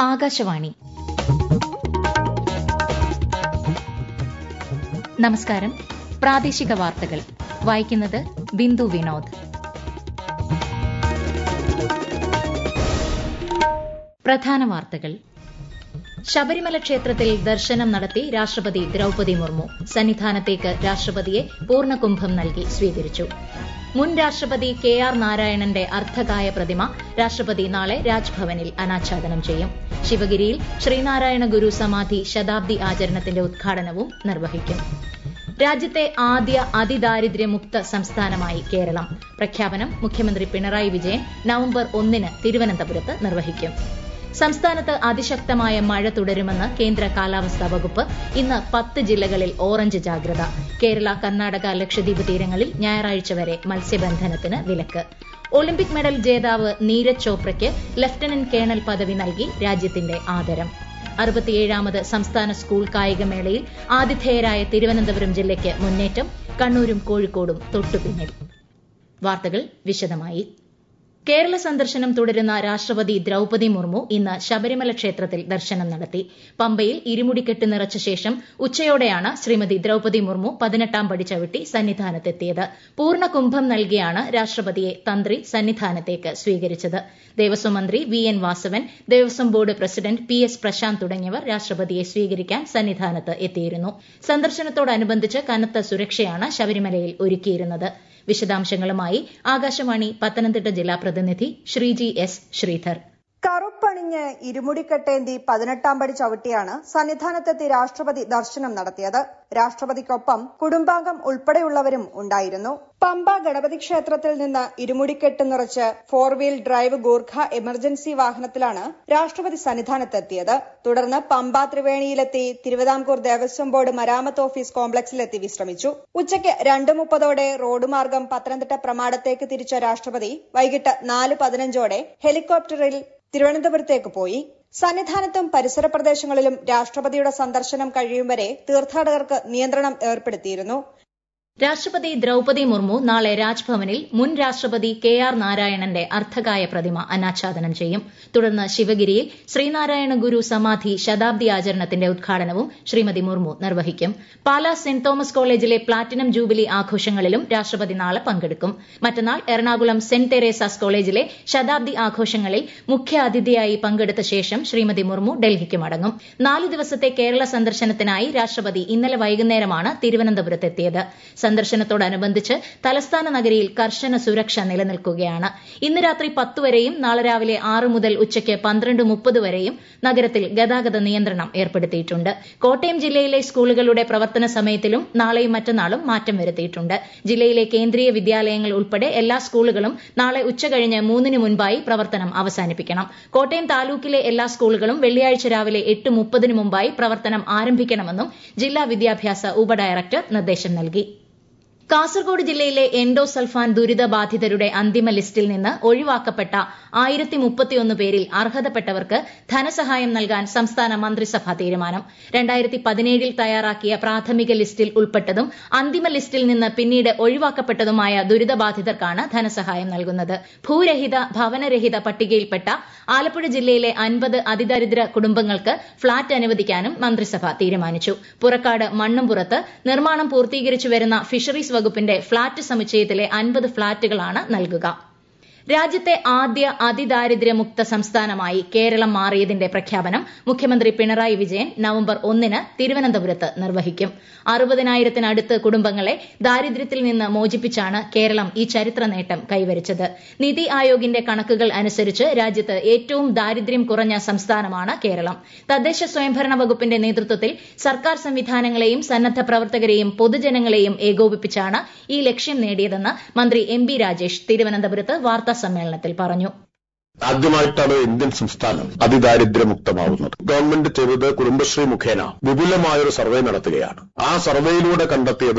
ആകാശവാണി. നമസ്കാരം. പ്രാദേശിക വാർത്തകൾ വായിക്കുന്നത് ബിന്ദു വിനോദ്. പ്രധാന വാർത്തകൾ. ശബരിമല ക്ഷേത്രത്തിൽ ദർശനം നടത്തി രാഷ്ട്രപതി ദ്രൌപദി മുർമു. സന്നിധാനത്തേക്ക് രാഷ്ട്രപതിയെ പൂർണ്ണകുംഭം നൽകി സ്വീകരിച്ചു. മുൻ രാഷ്ട്രപതി KR നാരായണന്റെ അർദ്ധകായ പ്രതിമ രാഷ്ട്രപതി നാളെ രാജ്ഭവനിൽ അനാച്ഛാദനം ചെയ്യും. ശിവഗിരിയിൽ ശ്രീനാരായണ ഗുരു സമാധി ശതാബ്ദി ആചരണത്തിന്റെ ഉദ്ഘാടനവും നിർവഹിക്കും. രാജ്യത്തെ ആദ്യ അതിദാരിദ്ര്യമുക്ത സംസ്ഥാനമായി കേരളം. പ്രഖ്യാപനം മുഖ്യമന്ത്രി പിണറായി വിജയൻ നവംബർ 1 തിരുവനന്തപുരത്ത് നിർവഹിക്കും. സംസ്ഥാനത്ത് അതിശക്തമായ മഴ തുടരുമെന്ന് കേന്ദ്ര കാലാവസ്ഥാ വകുപ്പ്. ഇന്ന് 10 ജില്ലകളിൽ ഓറഞ്ച് ജാഗ്രത. കേരള, കർണാടക, ലക്ഷദ്വീപ് തീരങ്ങളിൽ ഞായറാഴ്ച വരെ മത്സ്യബന്ധനത്തിന് വിലക്ക്. ഒളിമ്പിക് മെഡൽ ജേതാവ് നീരജ് ചോപ്രയ്ക്ക് ലഫ്റ്റനന്റ് കേണൽ പദവി നൽകി രാജ്യത്തിന്റെ ആദരം. 67ാമത് സംസ്ഥാന സ്കൂൾ കായികമേളയിൽ ആതിഥേയരായ തിരുവനന്തപുരം ജില്ലയ്ക്ക് മുന്നേറ്റം. കണ്ണൂരും കോഴിക്കോടും തൊട്ടുപിന്നിൽ. വാർത്തകൾ വിശദമായി. കേരള സന്ദർശനം തുടരുന്ന രാഷ്ട്രപതി ദ്രൌപദി മുർമു ഇന്ന് ശബരിമല ക്ഷേത്രത്തിൽ ദർശനം നടത്തി. പമ്പയിൽ ഇരുമുടിക്കെട്ട് നിറച്ച ശേഷം ഉച്ചയോടെയാണ് ശ്രീമതി ദ്രൌപദി മുർമു 18ാം പടി ചവിട്ടി സന്നിധാനത്തെത്തിയത്. പൂർണ്ണകുംഭം നൽകിയാണ് രാഷ്ട്രപതിയെ തന്ത്രി സന്നിധാനത്തേക്ക് സ്വീകരിച്ചത്. ദേവസ്വം മന്ത്രി VN Vasavan, Devaswom board president PS Prashanth തുടങ്ങിയവർ രാഷ്ട്രപതിയെ സ്വീകരിക്കാൻ സന്നിധാനത്ത് എത്തിയിരുന്നു. സന്ദർശനത്തോടനുബന്ധിച്ച് കനത്ത സുരക്ഷയാണ് ശബരിമലയിൽ ഒരുക്കിയിരുന്നത്. വിശദാംശങ്ങളുമായി ആകാശവാണി പത്തനംതിട്ട ജില്ലാ പ്രതിനിധി ശ്രീജി S. ശ്രീധർ. കറുപ്പണിഞ്ഞ് ഇരുമുടിക്കെട്ടേന്തി 18ാം പടി ചവിട്ടിയാണ് സന്നിധാനത്തെത്തി രാഷ്ട്രപതി ദർശനം നടത്തിയത്. രാഷ്ട്രപതിക്കൊപ്പം കുടുംബാംഗം ഉൾപ്പെടെയുള്ളവരും ഉണ്ടായിരുന്നു. പമ്പ ഗണപതി ക്ഷേത്രത്തിൽ നിന്ന് ഇരുമുടിക്കെട്ട് നിറച്ച് 4 വീൽ ഡ്രൈവ് ഗൂർഖ എമർജൻസി വാഹനത്തിലാണ് രാഷ്ട്രപതി സന്നിധാനത്തെത്തിയത്. തുടർന്ന് പമ്പ ത്രിവേണിയിലെത്തി തിരുവിതാംകൂർ ദേവസ്വം ബോർഡ് മരാമത്ത് ഓഫീസ് കോംപ്ലക്സിലെത്തി വിശ്രമിച്ചു. ഉച്ചയ്ക്ക് 2:30 റോഡ് മാർഗം പത്തനംതിട്ട പ്രമാടത്തേക്ക് തിരിച്ച രാഷ്ട്രപതി വൈകിട്ട് 4:15 ഹെലികോപ്റ്ററിൽ തിരുവനന്തപുരത്തേക്ക് പോയി. സന്നിധാനത്തും പരിസര പ്രദേശങ്ങളിലും രാഷ്ട്രപതിയുടെ സന്ദർശനം കഴിയും വരെ തീർത്ഥാടകർക്ക് നിയന്ത്രണം ഏർപ്പെടുത്തിയിരുന്നു. രാഷ്ട്രപതി ദ്രൌപദി മുർമു നാളെ രാജ്ഭവനിൽ മുൻ രാഷ്ട്രപതി KR നാരായണന്റെ അർദ്ധകായ പ്രതിമ അനാച്ഛാദനം ചെയ്യും. തുടർന്ന് ശിവഗിരിയിൽ ശ്രീനാരായണ ഗുരു സമാധി ശതാബ്ദി ആചരണത്തിന്റെ ഉദ്ഘാടനവും ശ്രീമതി മുർമു നിർവഹിക്കും. പാലാ സെന്റ് തോമസ് കോളേജിലെ പ്ലാറ്റിനം ജൂബിലി ആഘോഷങ്ങളിലും രാഷ്ട്രപതി നാളെ പങ്കെടുക്കും. മറ്റന്നാൾ എറണാകുളം സെന്റ് തെരേസാസ് കോളേജിലെ ശതാബ്ദി ആഘോഷങ്ങളിൽ മുഖ്യ അതിഥിയായി പങ്കെടുത്ത ശേഷം ശ്രീമതി മുർമു ഡൽഹിക്ക് മടങ്ങും. 4 ദിവസത്തെ കേരള സന്ദർശനത്തിനായി രാഷ്ട്രപതി ഇന്നലെ വൈകുന്നേരമാണ് തിരുവനന്തപുരത്തെത്തിയത്. സന്ദർശനത്തോടനുബന്ധിച്ച് തലസ്ഥാന നഗരിയിൽ കർശന സുരക്ഷ നിലനിൽക്കുകയാണ്. ഇന്ന് രാത്രി 10 വരെയും നാളെ രാവിലെ 6 മുതൽ ഉച്ചയ്ക്ക് 12:30 വരെയും നഗരത്തിൽ ഗതാഗത നിയന്ത്രണം ഏർപ്പെടുത്തിയിട്ടുണ്ട്. കോട്ടയം ജില്ലയിലെ സ്കൂളുകളുടെ പ്രവർത്തന സമയത്തിലും നാളെയും മറ്റന്നാളും മാറ്റം വരുത്തിയിട്ടുണ്ട്. ജില്ലയിലെ കേന്ദ്രീയ വിദ്യാലയങ്ങൾ ഉൾപ്പെടെ എല്ലാ സ്കൂളുകളും നാളെ ഉച്ചകഴിഞ്ഞ് 3 മുൻപായി പ്രവർത്തനം അവസാനിപ്പിക്കണം. കോട്ടയം താലൂക്കിലെ എല്ലാ സ്കൂളുകളും വെള്ളിയാഴ്ച രാവിലെ 8:30 മുമ്പായി പ്രവർത്തനം ആരംഭിക്കണമെന്നും ജില്ലാ വിദ്യാഭ്യാസ ഉപഡയറക്ടർ നിർദ്ദേശം നൽകി. കാസർഗോഡ് ജില്ലയിലെ എൻഡോസൾഫാൻ ദുരിതബാധിതരുടെ അന്തിമ ലിസ്റ്റിൽ നിന്ന് ഒഴിവാക്കപ്പെട്ട 1031 പേരിൽ അർഹതപ്പെട്ടവർക്ക് ധനസഹായം നൽകാൻ സംസ്ഥാന മന്ത്രിസഭാ തീരുമാനം. 2017 തയ്യാറാക്കിയ പ്രാഥമിക ലിസ്റ്റിൽ ഉൾപ്പെട്ടതും അന്തിമ ലിസ്റ്റിൽ നിന്ന് പിന്നീട് ഒഴിവാക്കപ്പെട്ടതുമായ ദുരിതബാധിതർക്കാണ് ധനസഹായം നൽകുന്നത്. ഭൂരഹിത ഭവനരഹിത പട്ടികയിൽപ്പെട്ട ആലപ്പുഴ ജില്ലയിലെ 50 അതിദരിദ്ര കുടുംബങ്ങൾക്ക് ഫ്ളാറ്റ് അനുവദിക്കാനും മന്ത്രിസഭ തീരുമാനിച്ചു. പുറക്കാട് മണ്ണുംപുറത്ത് നിർമ്മാണം പൂർത്തീകരിച്ചു വരുന്ന ഫിഷറീസ് വകുപ്പിന്റെ ഫ്ളാറ്റ് സമുച്ചയത്തിലെ 50 ഫ്ളാറ്റുകളാണ് നൽകുക. രാജ്യത്തെ ആദ്യ അതിദാരിദ്ര്യമുക്ത സംസ്ഥാനമായി കേരളം മാറിയതിന്റെ പ്രഖ്യാപനം മുഖ്യമന്ത്രി പിണറായി വിജയൻ നവംബർ 1 തിരുവനന്തപുരത്ത് നിർവഹിക്കും. 60,000-നടുത്ത് കുടുംബങ്ങളെ ദാരിദ്ര്യത്തിൽ നിന്ന് മോചിപ്പിച്ചാണ് കേരളം ഈ ചരിത്ര നേട്ടം കൈവരിച്ചത്. നീതി ആയോഗിന്റെ കണക്കുകൾ അനുസരിച്ച് രാജ്യത്ത് ഏറ്റവും ദാരിദ്ര്യം കുറഞ്ഞ സംസ്ഥാനമാണ് കേരളം. തദ്ദേശ സ്വയംഭരണ വകുപ്പിന്റെ നേതൃത്വത്തിൽ സർക്കാർ സംവിധാനങ്ങളെയും സന്നദ്ധ പ്രവർത്തകരെയും പൊതുജനങ്ങളെയും ഏകോപിപ്പിച്ചാണ് ഈ ലക്ഷ്യം നേടിയതെന്ന് മന്ത്രി MB രാജേഷ് തിരുവനന്തപുരത്ത് വാർത്താ സമ്മേളനത്തിൽ പറഞ്ഞു. ആദ്യമായിട്ടാണ് ഇന്ത്യൻ സംസ്ഥാനം അതിദാരിദ്ര്യമുക്തമാവുന്നത്. ഗവൺമെന്റ് ചെയ്തത് കുടുംബശ്രീ മുഖേന വിപുലമായൊരു സർവേ നടത്തുകയാണ്. ആ സർവേയിലൂടെ കണ്ടെത്തിയത്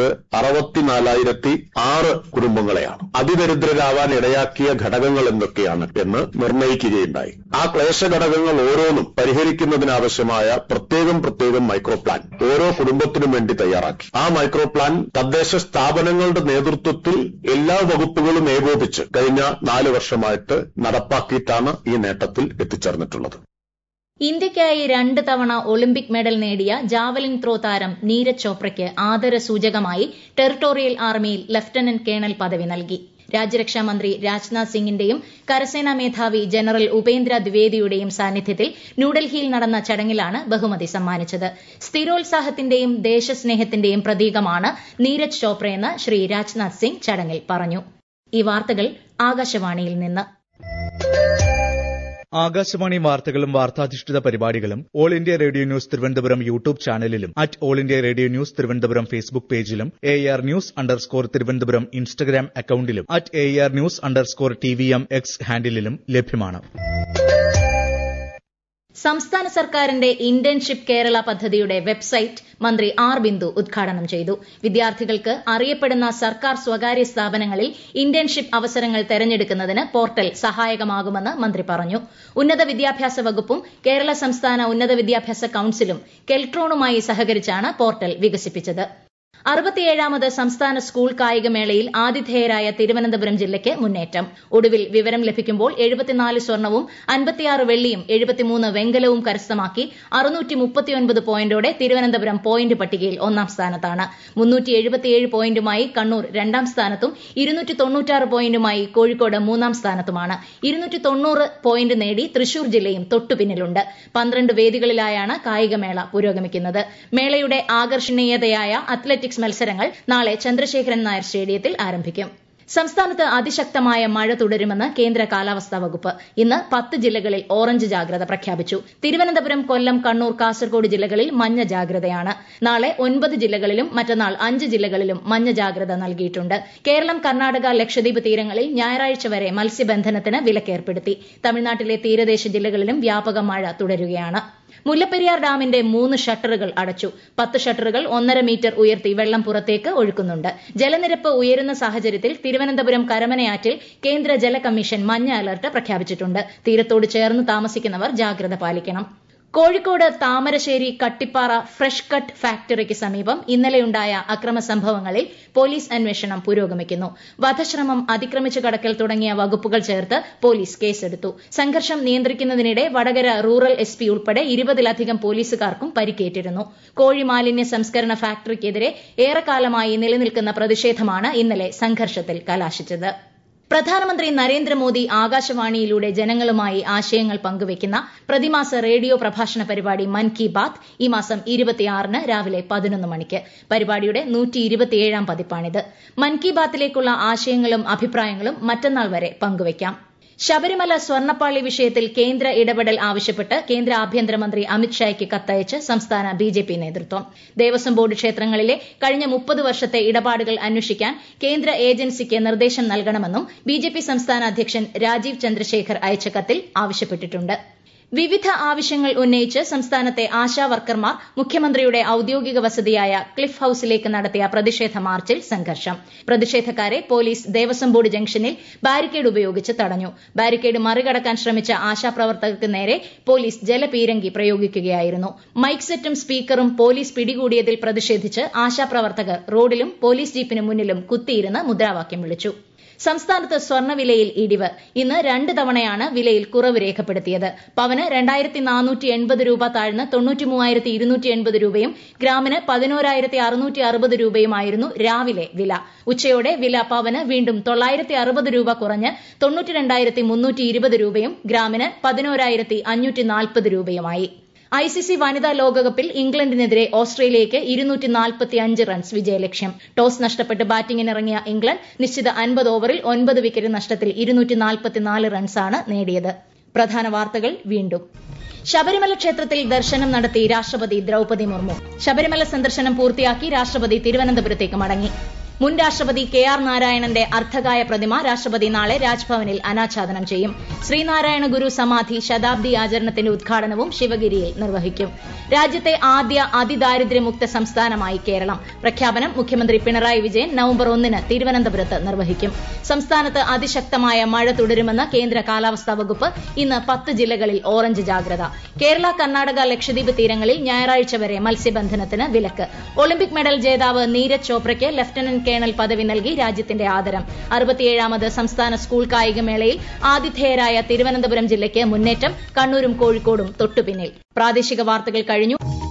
64,006 കുടുംബങ്ങളെയാണ്. അതിദരിദ്രരാവാൻ ഇടയാക്കിയ ഘടകങ്ങൾ എന്തൊക്കെയാണ് എന്ന് നിർണ്ണയിക്കുകയുണ്ടായി. ആ ക്ലേശ ഘടകങ്ങൾ ഓരോന്നും പരിഹരിക്കുന്നതിനാവശ്യമായ പ്രത്യേകം മൈക്രോ പ്ലാൻ ഓരോ കുടുംബത്തിനും വേണ്ടി തയ്യാറാക്കി. ആ മൈക്രോ പ്ലാൻ തദ്ദേശ സ്ഥാപനങ്ങളുടെ നേതൃത്വത്തിൽ എല്ലാ വകുപ്പുകളും ഏകോപിച്ച് കഴിഞ്ഞ 4 വർഷമായിട്ട് നടപ്പാക്കിയിട്ടാണ് ഈ നേട്ടത്തിൽ എത്തിച്ചേർന്നിട്ടുള്ളത്. ഇന്ത്യയ്ക്കായി 2 തവണ ഒളിമ്പിക് മെഡൽ നേടിയ ജാവലിൻ ത്രോ താരം നീരജ് ചോപ്രയ്ക്ക് ആദരസൂചകമായി ടെറിട്ടോറിയൽ ആർമിയിൽ ലഫ്റ്റനന്റ് കേണൽ പദവി നൽകി. രാജ്യരക്ഷാമന്ത്രി രാജ്നാഥ് സിംഗിന്റെയും കരസേനാ മേധാവി ജനറൽ ഉപേന്ദ്ര ദ്വിവേദിയുടെയും സാന്നിധ്യത്തിൽ ന്യൂഡൽഹിയിൽ നടന്ന ചടങ്ങിലാണ് ബഹുമതി സമ്മാനിച്ചത്. സ്ഥിരോത്സാഹത്തിന്റെയും ദേശസ്നേഹത്തിന്റെയും പ്രതീകമാണ് നീരജ് ചോപ്രയെന്ന് ശ്രീ രാജ്നാഥ് സിംഗ് ചടങ്ങിൽ പറഞ്ഞു. ഈ വാർത്തകൾ ആകാശവാണിയിൽ നിന്ന്. ആകാശവാണി വാർത്തകളും വാർത്താധിഷ്ഠിത പരിപാടികളും all India radio news Thiruvananthapuram YouTube ചാനലിലും all India radio news Thiruvananthapuram Facebook പേജിലും AR News_ തിരുവനന്തപുരം ഇൻസ്റ്റഗ്രാം അക്കൌണ്ടിലും AR News_TVM X ഹാൻഡിലും ലഭ്യമാണ്. സംസ്ഥാന സർക്കാരിന്റെ ഇന്റേൺഷിപ്പ് കേരള പദ്ധതിയുടെ വെബ്സൈറ്റ് മന്ത്രി ആർ ബിന്ദു ഉദ്ഘാടനം ചെയ്തു. വിദ്യാർത്ഥികൾക്ക് അറിയപ്പെടുന്ന സർക്കാർ സ്വകാര്യ സ്ഥാപനങ്ങളിൽ ഇന്റേൺഷിപ്പ് അവസരങ്ങൾ തെരഞ്ഞെടുക്കുന്നതിന് പോർട്ടൽ സഹായകമാകുമെന്ന് മന്ത്രി പറഞ്ഞു. ഉന്നത വിദ്യാഭ്യാസ വകുപ്പും കേരള സംസ്ഥാന ഉന്നത വിദ്യാഭ്യാസ കൌൺസിലും കെൽട്രോണുമായി സഹകരിച്ചാണ് പോർട്ടൽ വികസിപ്പിച്ചത്. 67ാമത് സംസ്ഥാന സ്കൂൾ കായികമേളയിൽ ആതിഥേയരായ തിരുവനന്തപുരം ജില്ലയ്ക്ക് മുന്നേറ്റം. ഒടുവിൽ വിവരം ലഭിക്കുമ്പോൾ 74 സ്വർണവും 56 വെള്ളിയും 73 വെങ്കലവും കരസ്ഥമാക്കി 639 പോയിന്റോടെ തിരുവനന്തപുരം പോയിന്റ് പട്ടികയിൽ 1ാം സ്ഥാനത്താണ്. 377 പോയിന്റുമായി കണ്ണൂർ 2ാം സ്ഥാനത്തും 296 പോയിന്റുമായി കോഴിക്കോട് 3ാം സ്ഥാനത്തുമാണ്. 290 പോയിന്റ് നേടി തൃശൂർ ജില്ലയും തൊട്ടുപിന്നിലുണ്ട്. 12 വേദികളിലായാണ് കായികമേള പുരോഗമിക്കുന്നത്. മേളയുടെ ആകർഷണീയതയായ അത്ലറ്റിക്സ് മത്സരങ്ങൾ നാളെ ചന്ദ്രശേഖരൻ നായർ സ്റ്റേഡിയത്തിൽ ആരംഭിക്കും. സംസ്ഥാനത്ത് അതിശക്തമായ മഴ തുടരുമെന്ന് കേന്ദ്ര കാലാവസ്ഥാ വകുപ്പ്. ഇന്ന് 10 ജില്ലകളിൽ ഓറഞ്ച് ജാഗ്രത പ്രഖ്യാപിച്ചു. തിരുവനന്തപുരം, കൊല്ലം, കണ്ണൂർ, കാസർഗോഡ് ജില്ലകളിൽ മഞ്ഞ ജാഗ്രതയാണ്. നാളെ 9 ജില്ലകളിലും മറ്റന്നാൾ 5 ജില്ലകളിലും മഞ്ഞ ജാഗ്രത നൽകിയിട്ടുണ്ട്. കേരളം, കർണാടക, ലക്ഷദ്വീപ് തീരങ്ങളിൽ ഞായറാഴ്ച വരെ മത്സ്യബന്ധനത്തിന് വിലക്കേർപ്പെടുത്തി. തമിഴ്നാട്ടിലെ തീരദേശ ജില്ലകളിലും വ്യാപക മഴ തുടരുകയാണ്. മുല്ലപ്പെരിയാർ ഡാമിന്റെ 3 ഷട്ടറുകൾ അടച്ചു. 10 ഷട്ടറുകൾ 1.5 മീറ്റർ ഉയർത്തി വെള്ളം പുറത്തേക്ക് ഒഴുക്കുന്നുണ്ട്. ജലനിരപ്പ് ഉയരുന്ന സാഹചര്യത്തിൽ തിരുവനന്തപുരം കരമനയാറ്റിൽ കേന്ദ്ര ജല കമ്മീഷൻ മഞ്ഞ അലർട്ട് പ്രഖ്യാപിച്ചിട്ടുണ്ട്. തീരത്തോട് ചേർന്ന് താമസിക്കുന്നവർ ജാഗ്രത പാലിക്കണം. കോഴിക്കോട് താമരശ്ശേരി കട്ടിപ്പാറ ഫ്രഷ് കട്ട് ഫാക്ടറിക്ക് സമീപം ഇന്നലെയുണ്ടായ അക്രമ സംഭവങ്ങളിൽ പോലീസ് അന്വേഷണം പുരോഗമിക്കുന്നു. വധശ്രമം, അതിക്രമിച്ചു കടക്കൽ തുടങ്ങിയ വകുപ്പുകൾ ചേർത്ത് പോലീസ് കേസെടുത്തു. സംഘർഷം നിയന്ത്രിക്കുന്നതിനിടെ വടകര റൂറൽ SP ഉൾപ്പെടെ 20-ലധികം പോലീസുകാർക്കും പരിക്കേറ്റിരുന്നു. കോഴി മാലിന്യ സംസ്കരണ ഫാക്ടറിക്കെതിരെ ഏറെക്കാലമായി നിലനിൽക്കുന്ന പ്രതിഷേധമാണ് ഇന്നലെ സംഘർഷത്തിൽ കലാശിച്ചത്. പ്രധാനമന്ത്രി നരേന്ദ്രമോദി ആകാശവാണിയിലൂടെ ജനങ്ങളുമായി ആശയങ്ങൾ പങ്കുവയ്ക്കുന്ന പ്രതിമാസ റേഡിയോ പ്രഭാഷണ പരിപാടി മൻ കി ബാത്ത് ഈ മാസം 26-ന് രാവിലെ 11 മണിക്ക്. പരിപാടിയുടെ 127ാം പതിപ്പാണിത്. മൻ കി ബാത്തിലേക്കുള്ള ആശയങ്ങളും അഭിപ്രായങ്ങളും മറ്റന്നാൾ വരെ പങ്കുവയ്ക്കാം. ശബരിമല സ്വർണ്ണപ്പാളി വിഷയത്തിൽ കേന്ദ്ര ഇടപെടൽ ആവശ്യപ്പെട്ട് കേന്ദ്ര ആഭ്യന്തരമന്ത്രി അമിത്ഷായ്ക്ക് കത്തയച്ച് സംസ്ഥാന BJP നേതൃത്വം. ദേവസ്വം ബോർഡ് ക്ഷേത്രങ്ങളിലെ കഴിഞ്ഞ 30 വർഷത്തെ ഇടപാടുകൾ അന്വേഷിക്കാൻ കേന്ദ്ര ഏജൻസിക്ക് നിർദ്ദേശം നൽകണമെന്നും BJP സംസ്ഥാന അധ്യക്ഷൻ രാജീവ് ചന്ദ്രശേഖർ അയച്ച കത്തിൽ ആവശ്യപ്പെട്ടിട്ടുണ്ട്. വിവിധ ആവശ്യങ്ങൾ ഉന്നയിച്ച് സംസ്ഥാനത്തെ ആശാ വർക്കർമാർ മുഖ്യമന്ത്രിയുടെ ഔദ്യോഗിക വസതിയായ ക്ലിഫ് ഹൌസിലേക്ക് നടത്തിയ പ്രതിഷേധ മാർച്ചിൽ സംഘർഷം. പ്രതിഷേധക്കാരെ പോലീസ് ദേവസ്വം ബോർഡ് ജംഗ്ഷനിൽ ബാരിക്കേഡ് ഉപയോഗിച്ച് തടഞ്ഞു. ബാരിക്കേഡ് മറികടക്കാൻ ശ്രമിച്ച ആശാപ്രവർത്തകർക്ക് നേരെ പോലീസ് ജലപീരങ്കി പ്രയോഗിക്കുകയായിരുന്നു. മൈക്ക് സെറ്റും സ്പീക്കറും പോലീസ് പിടികൂടിയതിൽ പ്രതിഷേധിച്ച് ആശാപ്രവർത്തകർ റോഡിലും പോലീസ് ജീപ്പിന് മുന്നിലും കുത്തിയിരുന്ന് മുദ്രാവാക്യം വിളിച്ചു. സംസ്ഥാനത്ത് സ്വർണ്ണവിലയിൽ ഇടിവ്. ഇന്ന് 2 തവണയാണ് വിലയിൽ കുറവ് രേഖപ്പെടുത്തിയത്. പവന് 2480 രൂപ താഴ്ന്ന് 93,280 രൂപയും ഗ്രാമിന് 11,660 രൂപയുമായിരുന്നു രാവിലെ വില. ഉച്ചയോടെ വില പവന് വീണ്ടും 960 രൂപ കുറഞ്ഞ് 92,320 രൂപയും ഗ്രാമിന് 11,540 രൂപയുമായി. ICC വനിതാ ലോകകപ്പിൽ ഇംഗ്ലണ്ടിനെതിരെ ഓസ്ട്രേലിയയ്ക്ക് 245 റൺസ് വിജയലക്ഷ്യം. ടോസ് നഷ്ടപ്പെട്ട് ബാറ്റിംഗിനിറങ്ങിയ ഇംഗ്ലണ്ട് നിശ്ചിത 50 ഓവറിൽ 9 വിക്കറ്റ് നഷ്ടത്തിൽ 244 റൺസാണ് നേടിയത്. പ്രധാന വാർത്തകൾ വീണ്ടും. ശബരിമല ക്ഷേത്രത്തിൽ ദർശനം നടത്തി രാഷ്ട്രപതി ദ്രൌപദി മുർമു. ശബരിമല സന്ദർശനം പൂർത്തിയാക്കി രാഷ്ട്രപതി തിരുവനന്തപുരത്തേക്ക് മടങ്ങി. മുൻ രാഷ്ട്രപതി KR നാരായണന്റെ അർദ്ധകായ പ്രതിമ രാഷ്ട്രപതി നാളെ രാജ്ഭവനിൽ അനാച്ഛാദനം ചെയ്യും. ശ്രീനാരായണ ഗുരു സമാധി ശതാബ്ദി ആചരണത്തിന്റെ ഉദ്ഘാടനവും ശിവഗിരിയിൽ നിർവഹിക്കും. രാജ്യത്തെ ആദ്യ അതിദാരിദ്ര്യമുക്ത സംസ്ഥാനമായി കേരളം. പ്രഖ്യാപനം മുഖ്യമന്ത്രി പിണറായി വിജയൻ നവംബർ 1-ന് തിരുവനന്തപുരത്ത് നിർവഹിക്കും. സംസ്ഥാനത്ത് അതിശക്തമായ മഴ തുടരുമെന്ന് കേന്ദ്ര കാലാവസ്ഥാ വകുപ്പ്. ഇന്ന് 10 ജില്ലകളിൽ ഓറഞ്ച് ജാഗ്രത. കേരള, കർണാടക, ലക്ഷദ്വീപ് തീരങ്ങളിൽ ഞായറാഴ്ച വരെ മത്സ്യബന്ധനത്തിന് വിലക്ക്. ഒളിമ്പിക് മെഡൽ ജേതാവ് നീരജ് ചോപ്രയ്ക്ക് ലഫ്റ്റനന്റ് ലഫ്റ്റനന്റ് കേണൽ പദവി നൽകി രാജ്യത്തിന്റെ ആദരം. 67ാമത് സംസ്ഥാന സ്കൂൾ കായികമേളയിൽ ആതിഥേയരായ തിരുവനന്തപുരം ജില്ലയ്ക്ക് മുന്നേറ്റം. കണ്ണൂരും കോഴിക്കോടും തൊട്ടുപിന്നിൽ. പ്രാദേശിക വാർത്തകൾ കഴിഞ്ഞു.